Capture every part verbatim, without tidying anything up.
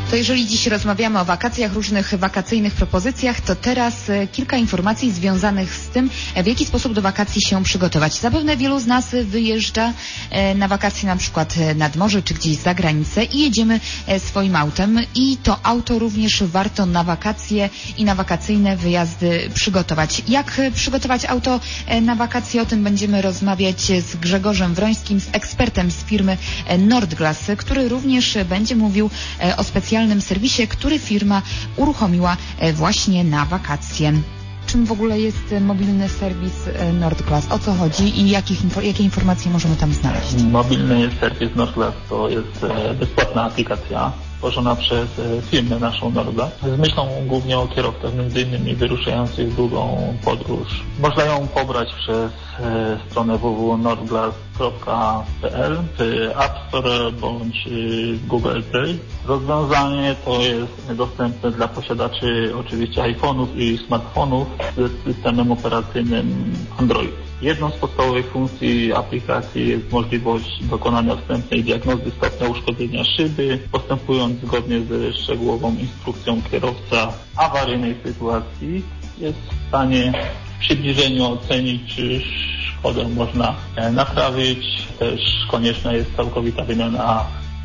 To jeżeli dziś rozmawiamy o wakacjach, różnych wakacyjnych propozycjach, to teraz kilka informacji związanych z tym, w jaki sposób do wakacji się przygotować. Zapewne wielu z nas wyjeżdża na wakacje na przykład nad morze czy gdzieś za granicę i jedziemy swoim autem i to auto również warto na wakacje i na wakacyjne wyjazdy przygotować. Jak przygotować auto na wakacje? O tym będziemy rozmawiać z Grzegorzem Wrońskim, z ekspertem z firmy Nordglass, który również będzie mówił o specjalnym serwisie, który firma uruchomiła właśnie na wakacje. Czym w ogóle jest mobilny serwis Nordglass? O co chodzi i jakich, jakie informacje możemy tam znaleźć? Mobilny serwis Nordglass to jest bezpłatna aplikacja tworzona przez firmę naszą Nordglass z myślą głównie o kierowcach między innymi wyruszających w długą podróż. Można ją pobrać przez stronę w w w kropka nordglass kropka p l w App Store bądź Google Play. Rozwiązanie to jest dostępne dla posiadaczy oczywiście iPhone'ów i smartfonów z systemem operacyjnym Android. Jedną z podstawowych funkcji aplikacji jest możliwość dokonania wstępnej diagnozy stopnia uszkodzenia szyby, postępując zgodnie ze szczegółową instrukcją kierowca awaryjnej sytuacji. Jest w stanie w przybliżeniu ocenić, czy szkodę można naprawić. Też konieczna jest całkowita wymiana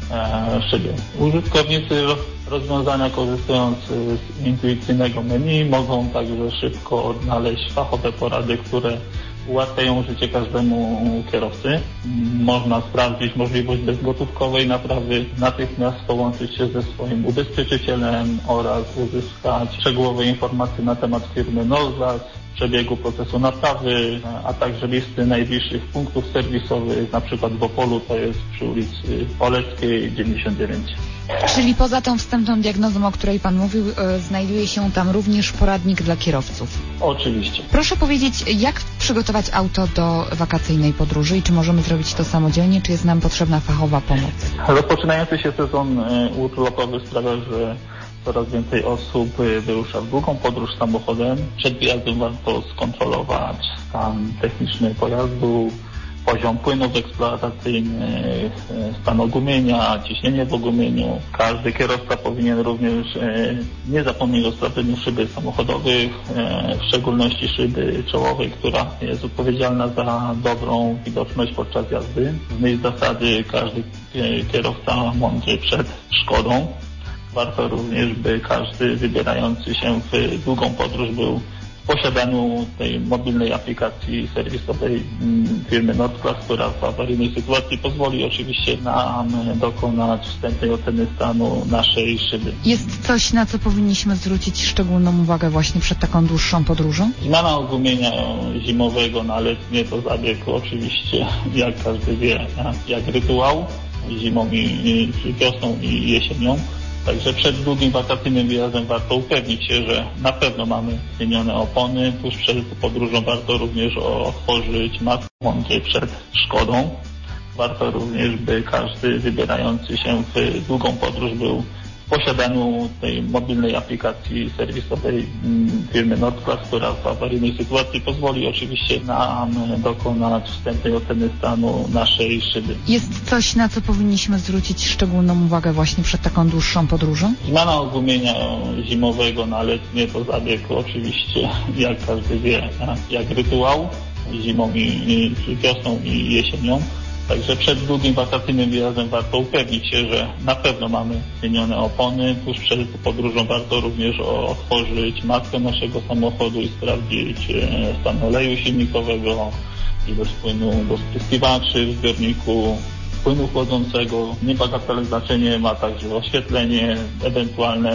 szyby. Użytkownicy rozwiązania, korzystając z intuicyjnego menu, mogą także szybko odnaleźć fachowe porady, które ułatwiają życie każdemu kierowcy. Można sprawdzić możliwość bezgotówkowej naprawy, natychmiast połączyć się ze swoim ubezpieczycielem oraz uzyskać szczegółowe informacje na temat firmy Nordglass, przebiegu procesu naprawy, a także listy najbliższych punktów serwisowych, na przykład w Opolu, to jest przy ulicy Oleckiej dziewięćdziesiąt dziewięć. Czyli poza tą wstępną diagnozą, o której Pan mówił, yy, znajduje się tam również poradnik dla kierowców. Oczywiście. Proszę powiedzieć, jak przygotować auto do wakacyjnej podróży i czy możemy zrobić to samodzielnie, czy jest nam potrzebna fachowa pomoc? Rozpoczynający się sezon urlopowy sprawia, że coraz więcej osób wyrusza w długą podróż samochodem. Przed wyjazdem warto skontrolować stan techniczny pojazdu, poziom płynów eksploatacyjnych, stan ogumienia, ciśnienie w ogumieniu. Każdy kierowca powinien również nie zapomnieć o sprawdzeniu szyby samochodowych, w szczególności szyby czołowej, która jest odpowiedzialna za dobrą widoczność podczas jazdy. W myśl zasady każdy kierowca mądrzy przed szkodą. Warto również, by każdy wybierający się w długą podróż był w posiadaniu tej mobilnej aplikacji serwisowej firmy Nordglass, która w awaryjnej sytuacji pozwoli oczywiście nam dokonać wstępnej oceny stanu naszej szyby. Jest coś, na co powinniśmy zwrócić szczególną uwagę właśnie przed taką dłuższą podróżą? Zmiana ogumienia zimowego na letnie to zabieg oczywiście, jak każdy wie, jak rytuał zimą i wiosną i jesienią. Także przed długim wakacyjnym wyjazdem warto upewnić się, że na pewno mamy zmienione opony. Tuż przed podróżą warto również otworzyć maskę mądry przed szkodą. Warto również, by każdy wybierający się w długą podróż był w posiadaniu tej mobilnej aplikacji serwisowej firmy Nordglass, która w awaryjnej sytuacji pozwoli oczywiście nam dokonać wstępnej oceny stanu naszej szyby. Jest coś, na co powinniśmy zwrócić szczególną uwagę właśnie przed taką dłuższą podróżą? Zmiana ogumienia zimowego na letnie to zabieg oczywiście, jak każdy wie, jak rytuał zimą i wiosną i jesienią. Także przed długim wakacyjnym wyjazdem warto upewnić się, że na pewno mamy zmienione opony. Tuż przed podróżą warto również otworzyć maskę naszego samochodu i sprawdzić stan oleju silnikowego, ilość płynu do spryskiwaczy w zbiorniku, płynu chłodzącego. Niebagatelne znaczenie ma także oświetlenie, ewentualne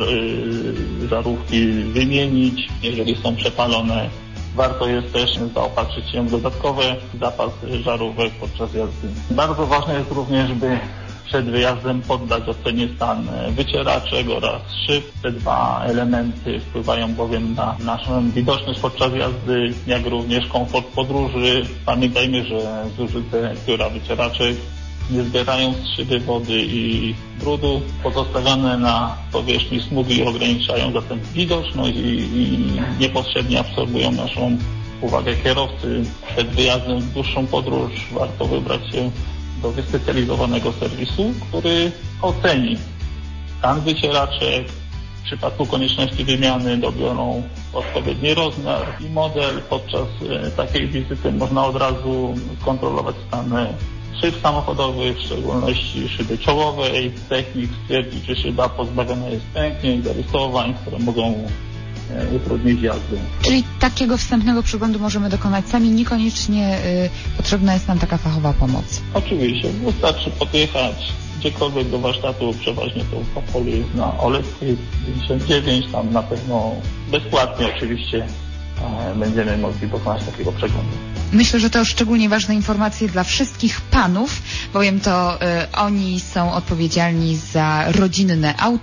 żarówki wymienić, jeżeli są przepalone. Warto jest też zaopatrzyć się w dodatkowy zapas żarówek podczas jazdy. Bardzo ważne jest również, by przed wyjazdem poddać ocenie stan wycieraczek oraz szyb. Te dwa elementy wpływają bowiem na naszą widoczność podczas jazdy, jak również komfort podróży. Pamiętajmy, że zużyte pióra wycieraczek nie zbierają z szyby wody i brudu, pozostawione na powierzchni smugi ograniczają zatem widoczność i, i niepotrzebnie absorbują naszą uwagę kierowcy. Przed wyjazdem w dłuższą podróż warto wybrać się do wyspecjalizowanego serwisu, który oceni stan wycieraczek. W przypadku konieczności wymiany dobiorą odpowiedni rozmiar i model. Podczas takiej wizyty można od razu kontrolować stan szyb samochodowych, w szczególności szyby czołowej. Technik stwierdzi, czy szyba pozbawiona jest pęknięć, zarysowań, które mogą utrudnić jazdę. Czyli takiego wstępnego przeglądu możemy dokonać sami, niekoniecznie y, potrzebna jest nam taka fachowa pomoc. Oczywiście, wystarczy podjechać gdziekolwiek do warsztatu, przeważnie to w Opolu jest na Oleckiej pięćdziesiąt dziewięć, tam na pewno bezpłatnie oczywiście e, będziemy mogli dokonać takiego przeglądu. Myślę, że to szczególnie ważne informacje dla wszystkich panów, bowiem to y, oni są odpowiedzialni za rodzinne auto.